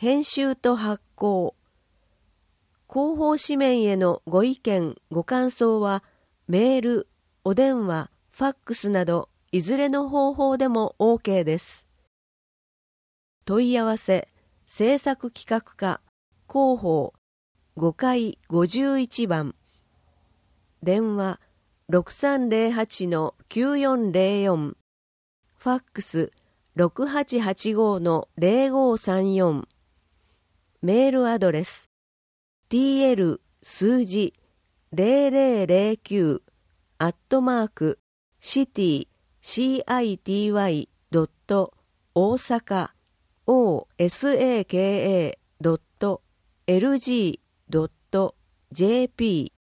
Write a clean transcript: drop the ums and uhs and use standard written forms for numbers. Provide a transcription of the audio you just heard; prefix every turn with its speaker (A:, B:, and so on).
A: 編集と発行。広報紙面へのご意見、ご感想は、メール、お電話、ファックスなど、いずれの方法でも OK です。問い合わせ、制作企画課、広報、5階51番。電話、6308-9404。ファックス、6885-0534。メールアドレス、tl 数字0009@city.osaka.osaka.lg.jp